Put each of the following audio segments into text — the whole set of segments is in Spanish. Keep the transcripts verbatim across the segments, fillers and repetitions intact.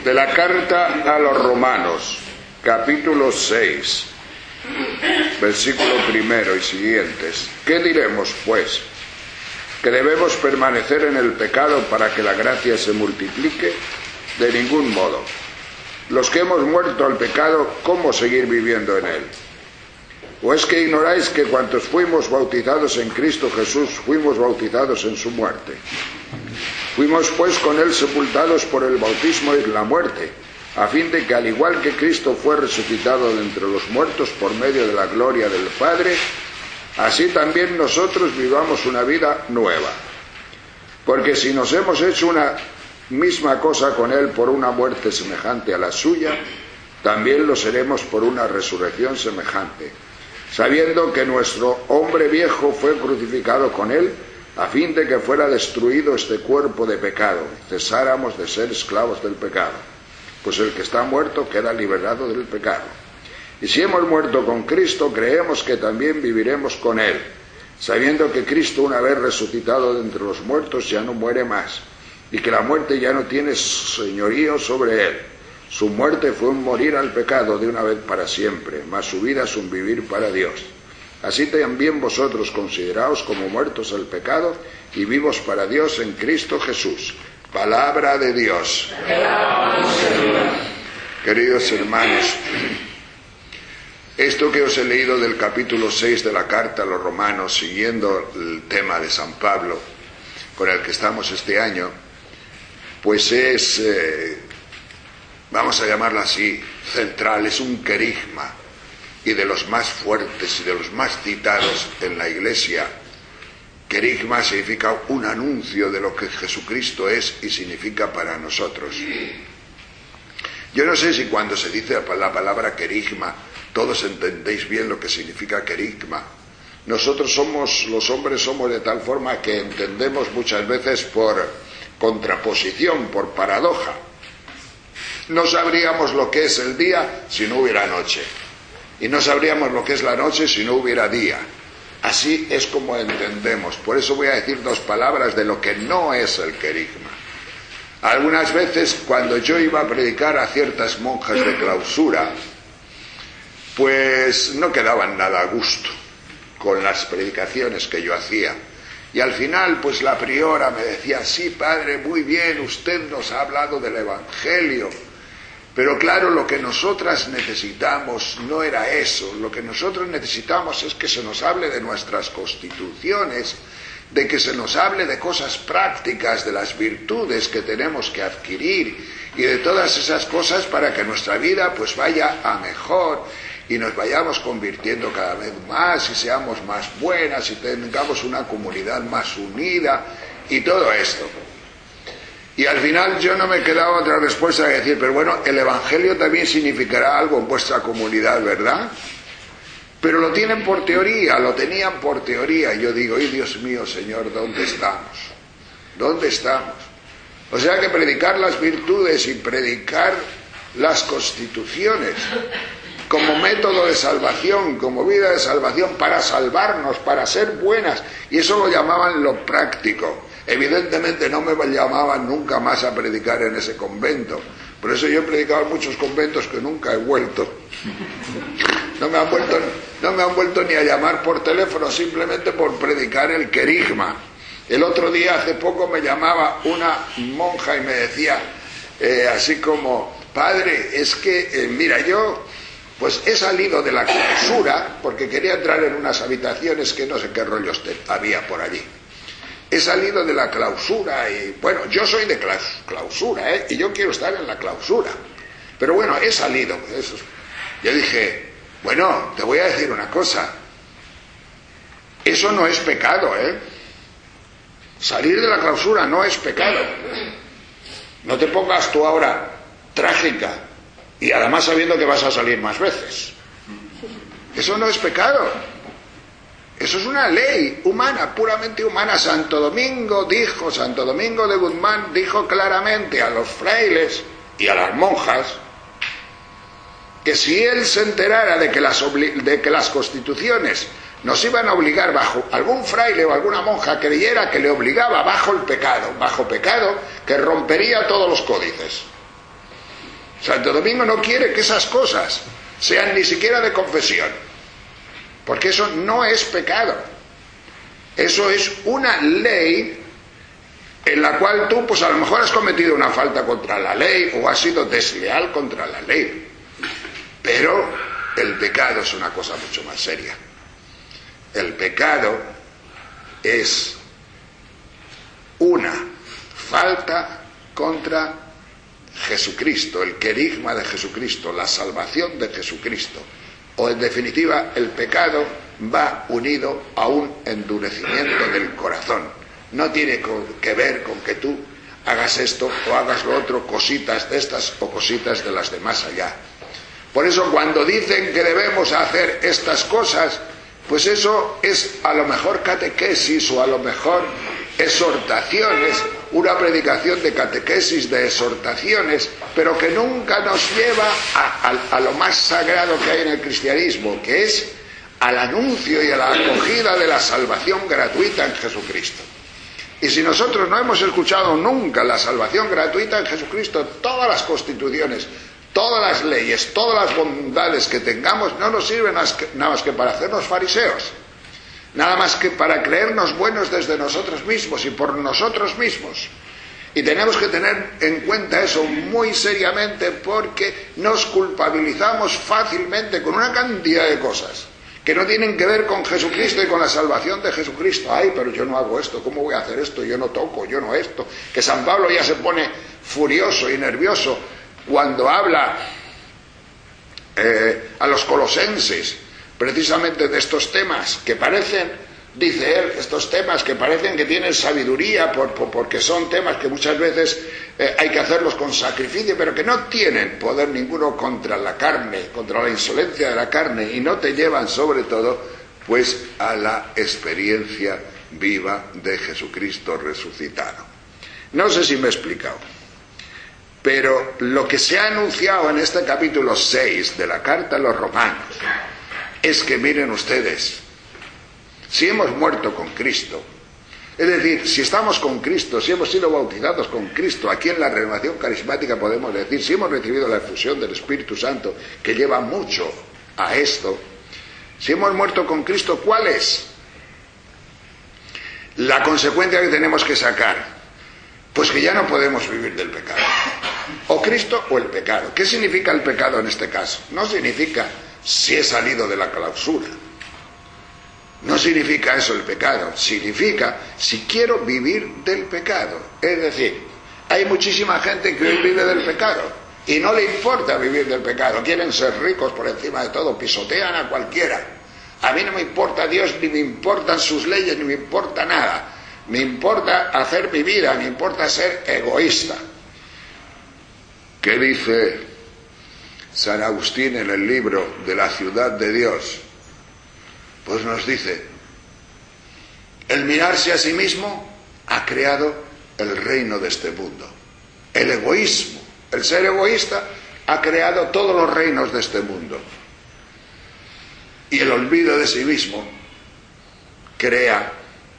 De la carta a los Romanos, capítulo seis, versículo primero y siguientes. ¿Qué diremos, pues? ¿Que debemos permanecer en el pecado para que la gracia se multiplique? De ningún modo. Los que hemos muerto al pecado, ¿cómo seguir viviendo en él? ¿O es que ignoráis que cuantos fuimos bautizados en Cristo Jesús, fuimos bautizados en su muerte? Fuimos pues con él sepultados por el bautismo en la muerte, a fin de que al igual que Cristo fue resucitado de entre los muertos por medio de la gloria del Padre, así también nosotros vivamos una vida nueva. Porque si nos hemos hecho una misma cosa con él por una muerte semejante a la suya, también lo seremos por una resurrección semejante, sabiendo que nuestro hombre viejo fue crucificado con él, a fin de que fuera destruido este cuerpo de pecado, cesáramos de ser esclavos del pecado, pues el que está muerto queda liberado del pecado. Y si hemos muerto con Cristo, creemos que también viviremos con él, sabiendo que Cristo, una vez resucitado de entre los muertos, ya no muere más, y que la muerte ya no tiene señorío sobre él. Su muerte fue un morir al pecado de una vez para siempre, mas su vida es un vivir para Dios. Así también vosotros consideraos como muertos al pecado y vivos para Dios en Cristo Jesús. Palabra de Dios. Queridos hermanos, esto que os he leído del capítulo seis de la carta a los Romanos, siguiendo el tema de San Pablo, con el que estamos este año, pues es, eh, vamos a llamarlo así, central, es un querigma, y de los más fuertes y de los más citados en la Iglesia. Querigma significa un anuncio de lo que Jesucristo es y significa para nosotros. Yo no sé si cuando se dice la palabra querigma, todos entendéis bien lo que significa querigma. Nosotros somos, los hombres somos de tal forma que entendemos muchas veces por contraposición, por paradoja. No sabríamos lo que es el día si no hubiera noche. Y no sabríamos lo que es la noche si no hubiera día. Así es como entendemos. Por eso voy a decir dos palabras de lo que no es el querigma. Algunas veces, cuando yo iba a predicar a ciertas monjas de clausura, pues no quedaban nada a gusto con las predicaciones que yo hacía. Y al final, pues la priora me decía: sí, padre, muy bien, usted nos ha hablado del Evangelio. Pero claro, lo que nosotras necesitamos no era eso. Lo que nosotros necesitamos es que se nos hable de nuestras constituciones, de que se nos hable de cosas prácticas, de las virtudes que tenemos que adquirir y de todas esas cosas para que nuestra vida pues vaya a mejor y nos vayamos convirtiendo cada vez más y seamos más buenas y tengamos una comunidad más unida y todo esto. Y al final yo no me quedaba otra respuesta que decir: pero bueno, el Evangelio también significará algo en vuestra comunidad, ¿verdad? Pero lo tienen por teoría, lo tenían por teoría. Y yo digo: ¡ay, Dios mío, Señor, ¿dónde estamos? ¿Dónde estamos? O sea que predicar las virtudes y predicar las constituciones como método de salvación, como vida de salvación, para salvarnos, para ser buenas, y eso lo llamaban lo práctico. Evidentemente no me llamaban nunca más a predicar en ese convento. Por eso yo he predicado en muchos conventos que nunca he vuelto. No me han vuelto, no me han vuelto ni a llamar por teléfono, simplemente por predicar el querigma. El otro día, hace poco, me llamaba una monja y me decía, eh, así como: padre, es que, eh, mira, yo pues he salido de la clausura porque quería entrar en unas habitaciones que no sé qué rollos te, había por allí. He salido de la clausura y, bueno, yo soy de clausura, ¿eh? Y yo quiero estar en la clausura. Pero bueno, he salido. Eso. Yo dije: bueno, te voy a decir una cosa. Eso no es pecado, ¿eh? Salir de la clausura no es pecado. No te pongas tú ahora trágica y además sabiendo que vas a salir más veces. Eso no es pecado. Eso es una ley humana, puramente humana. Santo Domingo dijo, Santo Domingo de Guzmán dijo claramente a los frailes y a las monjas que si él se enterara de que las, obli- de que las constituciones nos iban a obligar, bajo algún fraile o alguna monja creyera que le obligaba bajo el pecado, bajo pecado, que rompería todos los códices. Santo Domingo no quiere que esas cosas sean ni siquiera de confesión, porque eso no es pecado. Eso es una ley en la cual tú, pues a lo mejor has cometido una falta contra la ley o has sido desleal contra la ley. Pero el pecado es una cosa mucho más seria. El pecado es una falta contra Jesucristo, el querigma de Jesucristo, la salvación de Jesucristo. O en definitiva, el pecado va unido a un endurecimiento del corazón. No tiene que ver con que tú hagas esto o hagas lo otro, cositas de estas o cositas de las de más allá. Por eso cuando dicen que debemos hacer estas cosas, pues eso es a lo mejor catequesis o a lo mejor exhortaciones, una predicación de catequesis, de exhortaciones, pero que nunca nos lleva a, a, a lo más sagrado que hay en el cristianismo, que es al anuncio y a la acogida de la salvación gratuita en Jesucristo. Y si nosotros no hemos escuchado nunca la salvación gratuita en Jesucristo, todas las constituciones, todas las leyes, todas las bondades que tengamos no nos sirven nada más que para hacernos fariseos, nada más que para creernos buenos desde nosotros mismos y por nosotros mismos. Y tenemos que tener en cuenta eso muy seriamente, porque nos culpabilizamos fácilmente con una cantidad de cosas que no tienen que ver con Jesucristo y con la salvación de Jesucristo. Ay, pero yo no hago esto, ¿cómo voy a hacer esto? Yo no toco, yo no esto. Que San Pablo ya se pone furioso y nervioso cuando habla eh, a los colosenses precisamente de estos temas que parecen, dice él, estos temas que parecen que tienen sabiduría por, por, porque son temas que muchas veces eh, hay que hacerlos con sacrificio, pero que no tienen poder ninguno contra la carne, contra la insolencia de la carne, y no te llevan sobre todo pues a la experiencia viva de Jesucristo resucitado. No sé si me he explicado, pero lo que se ha anunciado en este capítulo seis de la carta a los romanos es que, miren ustedes, si hemos muerto con Cristo, es decir, si estamos con Cristo, si hemos sido bautizados con Cristo, aquí en la renovación carismática podemos decir, si hemos recibido la efusión del Espíritu Santo, que lleva mucho a esto, si hemos muerto con Cristo, ¿cuál es la consecuencia que tenemos que sacar? Pues que ya no podemos vivir del pecado. O Cristo o el pecado. ¿Qué significa el pecado en este caso? No significa si he salido de la clausura. No significa eso el pecado. Significa si quiero vivir del pecado. Es decir, hay muchísima gente que hoy vive del pecado y no le importa vivir del pecado. Quieren ser ricos por encima de todo, pisotean a cualquiera. A mí no me importa Dios, ni me importan sus leyes, ni me importa nada. Me importa hacer mi vida, me importa ser egoísta. ¿Qué dice San Agustín en el libro de la ciudad de Dios? Pues nos dice, el mirarse a sí mismo ha creado el reino de este mundo. El egoísmo, el ser egoísta, ha creado todos los reinos de este mundo. Y el olvido de sí mismo crea,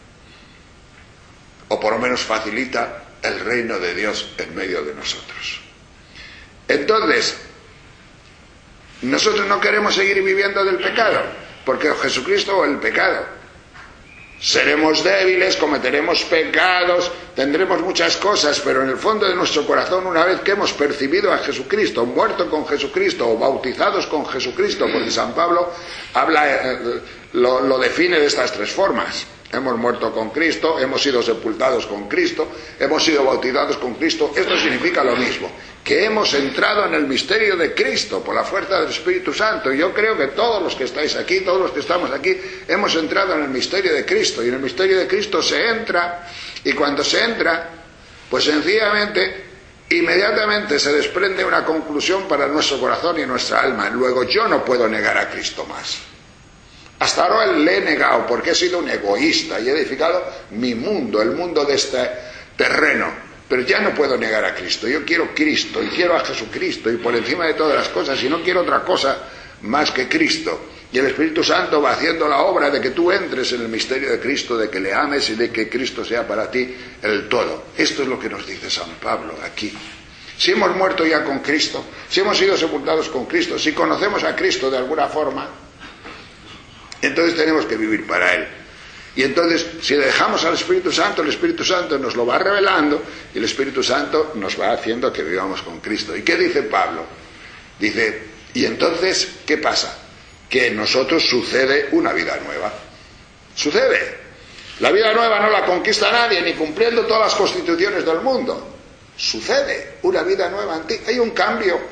o por lo menos facilita, el reino de Dios en medio de nosotros. Entonces, nosotros no queremos seguir viviendo del pecado, porque Jesucristo o el pecado. Seremos débiles, cometeremos pecados, tendremos muchas cosas, pero en el fondo de nuestro corazón, una vez que hemos percibido a Jesucristo, muerto con Jesucristo o bautizados con Jesucristo, porque San Pablo habla, lo, lo define de estas tres formas. Hemos muerto con Cristo, hemos sido sepultados con Cristo, hemos sido bautizados con Cristo. Esto significa lo mismo, que hemos entrado en el misterio de Cristo por la fuerza del Espíritu Santo. Y yo creo que todos los que estáis aquí, todos los que estamos aquí, hemos entrado en el misterio de Cristo. Y en el misterio de Cristo se entra, y cuando se entra, pues sencillamente, inmediatamente se desprende una conclusión para nuestro corazón y nuestra alma. Luego, yo no puedo negar a Cristo más. Hasta ahora le he negado porque he sido un egoísta y he edificado mi mundo, el mundo de este terreno. Pero ya no puedo negar a Cristo. Yo quiero Cristo y quiero a Jesucristo y por encima de todas las cosas, y no quiero otra cosa más que Cristo. Y el Espíritu Santo va haciendo la obra de que tú entres en el misterio de Cristo, de que le ames y de que Cristo sea para ti el todo. Esto es lo que nos dice San Pablo aquí. Si hemos muerto ya con Cristo, si hemos sido sepultados con Cristo, si conocemos a Cristo de alguna forma, entonces tenemos que vivir para Él. Y entonces, si dejamos al Espíritu Santo, el Espíritu Santo nos lo va revelando y el Espíritu Santo nos va haciendo que vivamos con Cristo. ¿Y qué dice Pablo? Dice, y entonces, ¿qué pasa? Que en nosotros sucede una vida nueva. Sucede. La vida nueva no la conquista nadie, ni cumpliendo todas las constituciones del mundo. Sucede una vida nueva en ti. Hay un cambio.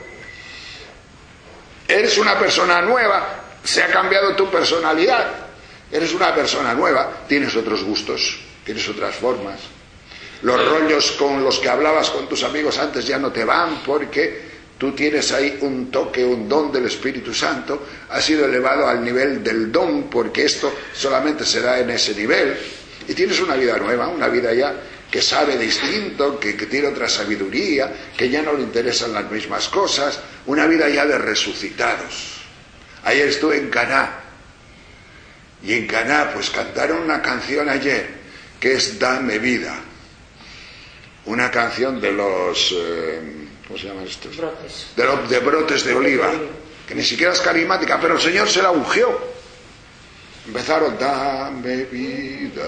Eres una persona nueva, se ha cambiado tu personalidad. Eres una persona nueva, tienes otros gustos, tienes otras formas. Los rollos con los que hablabas con tus amigos antes ya no te van porque tú tienes ahí un toque, un don del Espíritu Santo. Has sido elevado al nivel del don porque esto solamente se da en ese nivel. Y tienes una vida nueva, una vida ya que sabe distinto, que, que tiene otra sabiduría, que ya no le interesan las mismas cosas. Una vida ya de resucitados. Ayer estuve en Caná. Y en Caná pues cantaron una canción ayer que es Dame Vida, una canción de los eh, ¿cómo se llaman estos? Brotes. De, los, de brotes de oliva, que ni siquiera es carismática, pero el Señor se la ungió. Empezaron dame vida,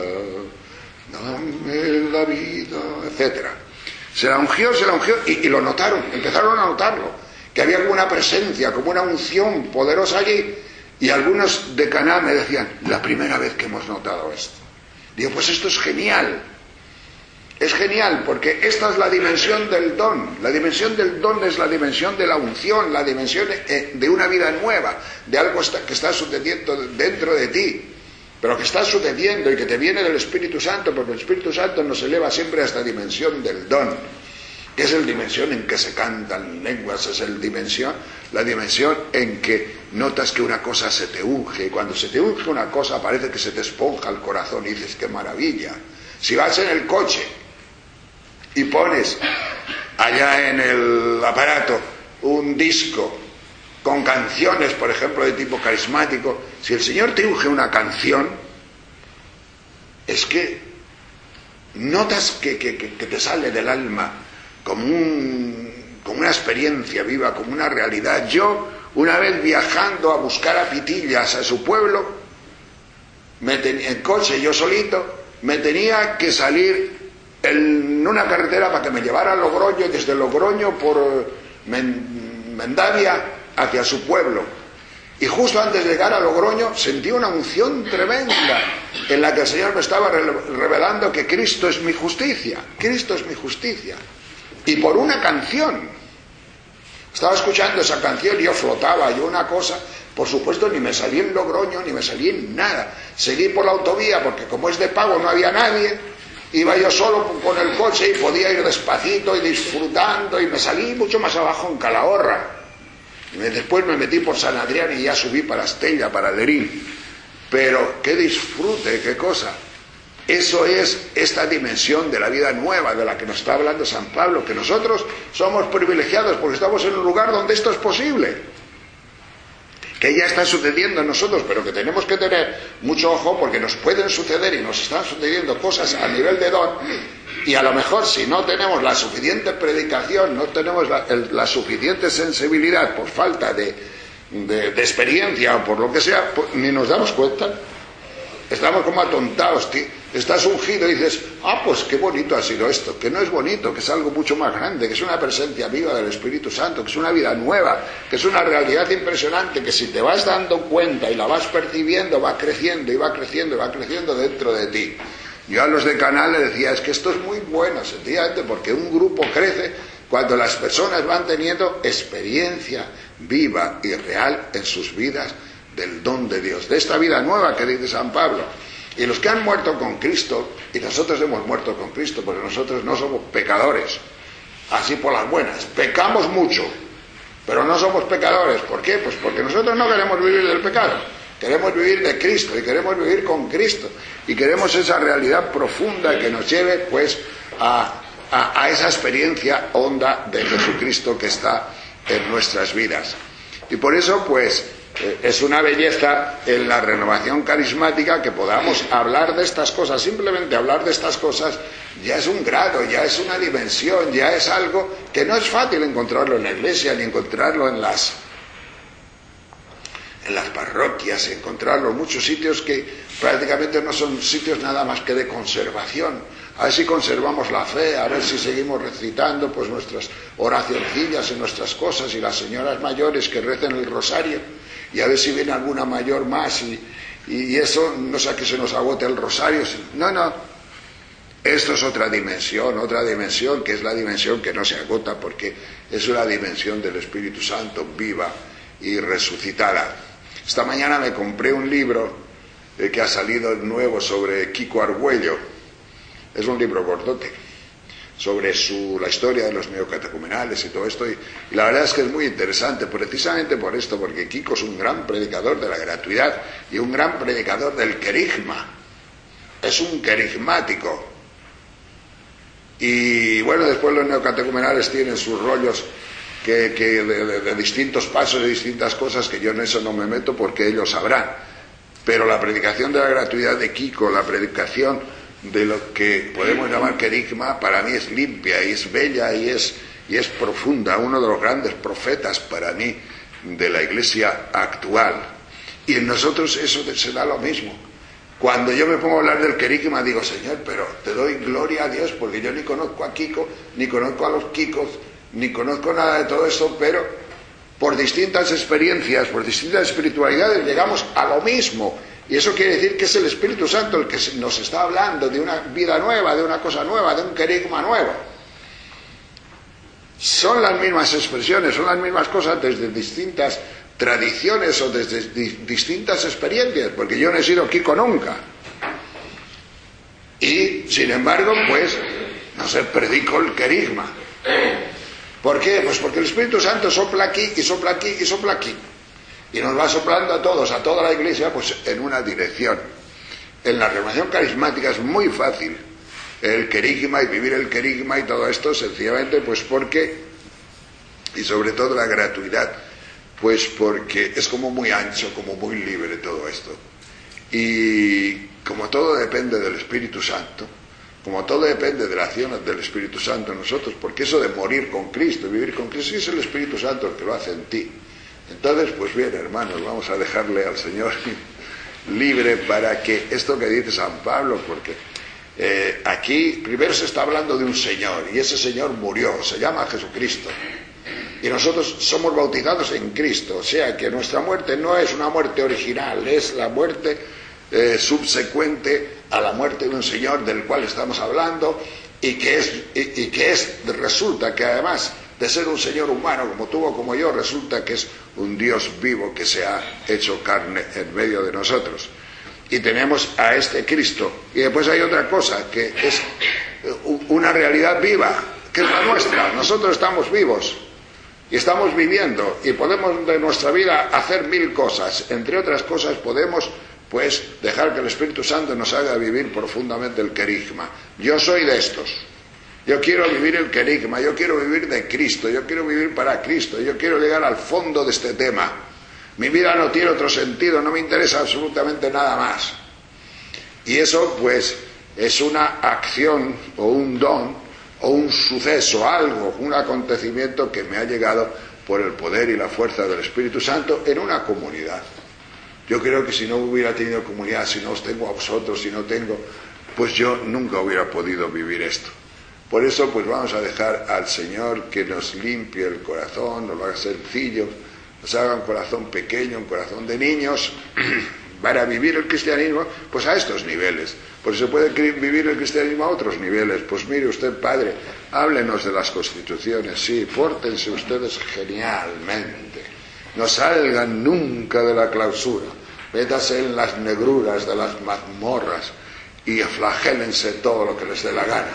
dame la vida, etcétera. Se la ungió, se la ungió y, y lo notaron, empezaron a notarlo, que había como una presencia, como una unción poderosa allí. Y algunos de Caná me decían, la primera vez que hemos notado esto. Digo, pues esto es genial. Es genial, porque esta es la dimensión del don. La dimensión del don es la dimensión de la unción, la dimensión de una vida nueva, de algo que está sucediendo dentro de ti, pero que está sucediendo y que te viene del Espíritu Santo, porque el Espíritu Santo nos eleva siempre a esta dimensión del don, que es la dimensión en que se cantan lenguas, es el dimensión, la dimensión en que notas que una cosa se te unge, y cuando se te unge una cosa parece que se te esponja el corazón y dices, ¡qué maravilla! Si vas en el coche y pones allá en el aparato un disco con canciones, por ejemplo, de tipo carismático, si el Señor te unge una canción, es que notas que, que, que te sale del alma como, un, como una experiencia viva, como una realidad. Yo, una vez viajando a buscar a Pitillas, a su pueblo, me ten, en coche, yo solito, me tenía que salir en una carretera para que me llevara a Logroño, y desde Logroño por Mendavia hacia su pueblo. Y justo antes de llegar a Logroño sentí una unción tremenda en la que el Señor me estaba revelando que Cristo es mi justicia, Cristo es mi justicia. Y por una canción, estaba escuchando esa canción y yo flotaba, yo una cosa, por supuesto ni me salí en Logroño, ni me salí en nada. Seguí por la autovía porque como es de pago no había nadie, iba yo solo con el coche y podía ir despacito y disfrutando, y me salí mucho más abajo en Calahorra. Y después me metí por San Adrián y ya subí para Estella, para Lerín. Pero qué disfrute, qué cosa. Eso es esta dimensión de la vida nueva de la que nos está hablando San Pablo, que nosotros somos privilegiados porque estamos en un lugar donde esto es posible, que ya está sucediendo en nosotros, pero que tenemos que tener mucho ojo porque nos pueden suceder y nos están sucediendo cosas a nivel de don, y a lo mejor si no tenemos la suficiente predicación, no tenemos la, el, la suficiente sensibilidad por falta de, de, de experiencia o por lo que sea, pues, ni nos damos cuenta. Estamos como atontados, tío. Estás ungido y dices, ah, pues qué bonito ha sido esto, que no es bonito, que es algo mucho más grande, que es una presencia viva del Espíritu Santo, que es una vida nueva, que es una realidad impresionante, que si te vas dando cuenta y la vas percibiendo, va creciendo y va creciendo y va creciendo dentro de ti. Yo a los de Canal le decía, es que esto es muy bueno, sencillamente porque un grupo crece cuando las personas van teniendo experiencia viva y real en sus vidas del don de Dios, de esta vida nueva que dice San Pablo. Y los que han muerto con Cristo, y nosotros hemos muerto con Cristo, porque nosotros no somos pecadores, así por las buenas, pecamos mucho, pero no somos pecadores. ¿Por qué? Pues porque nosotros no queremos vivir del pecado, queremos vivir de Cristo, y queremos vivir con Cristo, y queremos esa realidad profunda que nos lleve pues a, a, a esa experiencia honda de Jesucristo que está en nuestras vidas. Y por eso pues es una belleza en la renovación carismática que podamos hablar de estas cosas, simplemente hablar de estas cosas, ya es un grado, ya es una dimensión, ya es algo que no es fácil encontrarlo en la iglesia, ni encontrarlo en las, en las parroquias, encontrarlo en muchos sitios que prácticamente no son sitios nada más que de conservación. A ver si conservamos la fe, a ver si seguimos recitando pues nuestras oracioncillas y nuestras cosas, y las señoras mayores que recen el rosario, y a ver si viene alguna mayor más, y, y eso, no sea que se nos agote el rosario. No, no. Esto es otra dimensión, otra dimensión que es la dimensión que no se agota, porque es una dimensión del Espíritu Santo viva y resucitada. Esta mañana me compré un libro eh, que ha salido nuevo sobre Kiko Argüello. Es un libro gordote sobre su, la historia de los neocatecumenales y todo esto, y, y la verdad es que es muy interesante precisamente por esto, porque Kiko es un gran predicador de la gratuidad y un gran predicador del querigma. Es un querigmático. Y bueno, después los neocatecumenales tienen sus rollos que, que de, de, de distintos pasos, de distintas cosas, que yo en eso no me meto porque ellos sabrán. Pero la predicación de la gratuidad de Kiko, la predicación de lo que podemos llamar querigma, para mí es limpia y es bella y es, y es profunda. Uno de los grandes profetas para mí de la iglesia actual. Y en nosotros eso se da lo mismo. Cuando yo me pongo a hablar del querigma, digo, Señor, pero te doy gloria a Dios, porque yo ni conozco a Kiko, ni conozco a los Kikos, ni conozco nada de todo eso, pero por distintas experiencias, por distintas espiritualidades, llegamos a lo mismo. Y eso quiere decir que es el Espíritu Santo el que nos está hablando de una vida nueva, de una cosa nueva, de un querigma nuevo. Son las mismas expresiones, son las mismas cosas desde distintas tradiciones o desde di- distintas experiencias, porque yo no he sido Kiko nunca. Y, sin embargo, pues, no sé, predico el querigma. ¿Por qué? Pues porque el Espíritu Santo sopla aquí, y sopla aquí, y sopla aquí. Y nos va soplando a todos, a toda la iglesia, pues en una dirección. En la renovación carismática es muy fácil el querigma y vivir el querigma y todo esto, sencillamente, pues porque, y sobre todo la gratuidad, pues porque es como muy ancho, como muy libre todo esto. Y como todo depende del Espíritu Santo, como todo depende de la acción del Espíritu Santo en nosotros, porque eso de morir con Cristo, vivir con Cristo, es el Espíritu Santo el que lo hace en ti. Entonces, pues bien, hermanos, vamos a dejarle al Señor libre para que esto que dice San Pablo, porque eh, aquí primero se está hablando de un Señor, y ese Señor murió, se llama Jesucristo. Y nosotros somos bautizados en Cristo, o sea que nuestra muerte no es una muerte original, es la muerte eh, subsecuente a la muerte de un Señor del cual estamos hablando, y que es, y, y que es, resulta que además de ser un Señor humano como tú o como yo, resulta que es un Dios vivo que se ha hecho carne en medio de nosotros. Y tenemos a este Cristo. Y después hay otra cosa, que es una realidad viva, que es la nuestra. Nosotros estamos vivos. Y estamos viviendo, y podemos de nuestra vida hacer mil cosas. Entre otras cosas podemos, pues, dejar que el Espíritu Santo nos haga vivir profundamente el querigma. Yo soy de estos. Yo quiero vivir el querigma, yo quiero vivir de Cristo, yo quiero vivir para Cristo, yo quiero llegar al fondo de este tema. Mi vida no tiene otro sentido, no me interesa absolutamente nada más. Y eso, pues, es una acción o un don o un suceso, algo, un acontecimiento que me ha llegado por el poder y la fuerza del Espíritu Santo en una comunidad. Yo creo que si no hubiera tenido comunidad, si no os tengo a vosotros, si no tengo, pues yo nunca hubiera podido vivir esto. Por eso, pues vamos a dejar al Señor que nos limpie el corazón, nos lo haga sencillo, nos haga un corazón pequeño, un corazón de niños, para vivir el cristianismo, pues a estos niveles. Pues se puede vivir el cristianismo a otros niveles. Pues mire usted, padre, háblenos de las constituciones, sí, pórtense ustedes genialmente. No salgan nunca de la clausura, métase en las negruras de las mazmorras y flagélense todo lo que les dé la gana.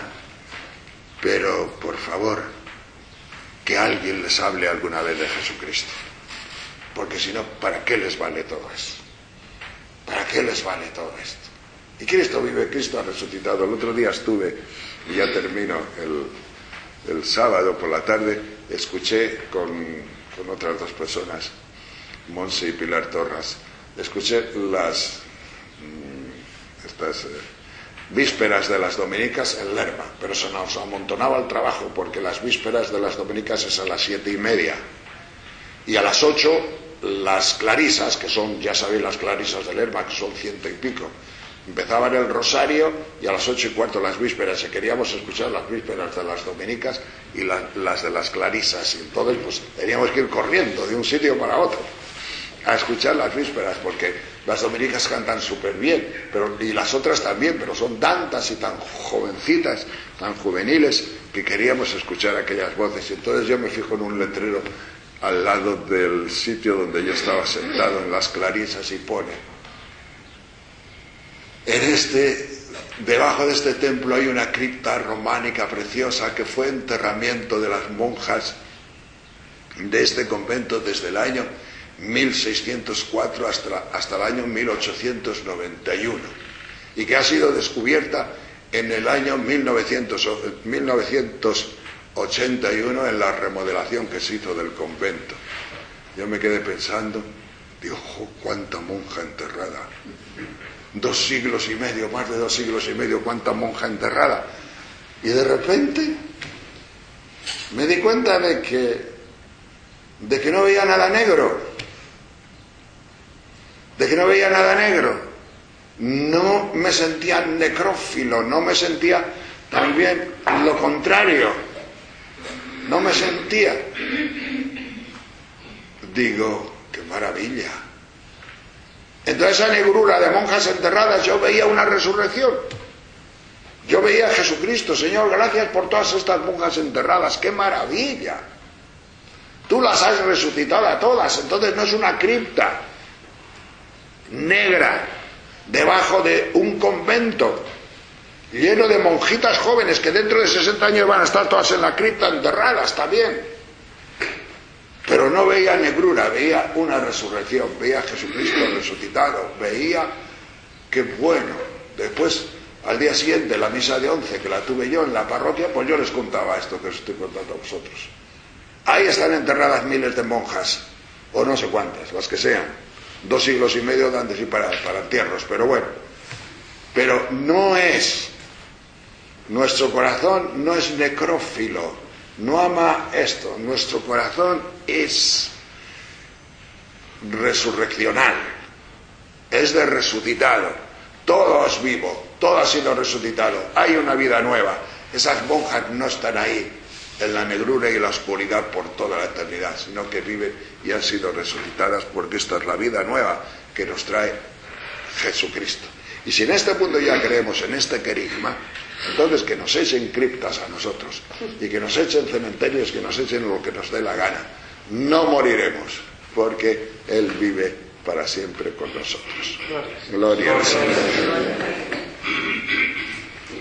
Pero, por favor, que alguien les hable alguna vez de Jesucristo. Porque si no, ¿para qué les vale todo esto? ¿Para qué les vale todo esto? Y Cristo vive, Cristo ha resucitado. El otro día estuve, y ya termino, el, el sábado por la tarde, escuché con, con otras dos personas, Monse y Pilar Torras, escuché las, estas, vísperas de las dominicas en Lerma, pero se nos amontonaba el trabajo porque las vísperas de las dominicas es a las siete y media y a las ocho las clarisas, que son, ya sabéis, las clarisas de Lerma, que son ciento y pico, empezaban el rosario y a las ocho y cuarto las vísperas, y queríamos escuchar las vísperas de las dominicas y la, las de las clarisas, y entonces pues teníamos que ir corriendo de un sitio para otro a escuchar las vísperas, porque las dominicas cantan súper bien, pero, y las otras también, pero son tantas y tan jovencitas, tan juveniles, que queríamos escuchar aquellas voces. Y entonces yo me fijo en un letrero al lado del sitio donde yo estaba sentado en las clarisas y pone: en este, debajo de este templo hay una cripta románica preciosa que fue enterramiento de las monjas de este convento desde el año mil seiscientos cuatro hasta, hasta el año mil ochocientos noventa y uno, y que ha sido descubierta en el año mil novecientos ochenta y uno en la remodelación que se hizo del convento. Yo me quedé pensando, digo, oh, cuánta monja enterrada, dos siglos y medio, más de dos siglos y medio, cuánta monja enterrada. Y de repente me di cuenta de que de que no veía nada negro, de que no veía nada negro, no me sentía necrófilo, no me sentía también lo contrario, no me sentía. Digo, qué maravilla. Entonces, esa negrura de monjas enterradas, yo veía una resurrección. Yo veía a Jesucristo. Señor, gracias por todas estas monjas enterradas, qué maravilla. Tú las has resucitado a todas, entonces no es una cripta negra debajo de un convento lleno de monjitas jóvenes que dentro de sesenta años van a estar todas en la cripta enterradas también. Pero no veía negrura, veía una resurrección, veía a Jesucristo resucitado, veía que bueno. Después, al día siguiente, la misa de once, que la tuve yo en la parroquia, pues yo les contaba esto que os estoy contando a vosotros. Ahí están enterradas miles de monjas, o no sé cuántas, las que sean. Dos siglos y medio dan de sí para, para entierros, pero bueno. Pero no es, nuestro corazón no es necrófilo, no ama esto. Nuestro corazón es resurreccional, es de resucitado. Todo es vivo, todo ha sido resucitado, hay una vida nueva. Esas monjas no están ahí en la negrura y la oscuridad por toda la eternidad, sino que viven y han sido resucitadas, porque esta es la vida nueva que nos trae Jesucristo. Y si en este punto ya creemos en este querigma, entonces que nos echen criptas a nosotros y que nos echen cementerios, que nos echen lo que nos dé la gana. No moriremos, porque Él vive para siempre con nosotros. Gloria al Señor.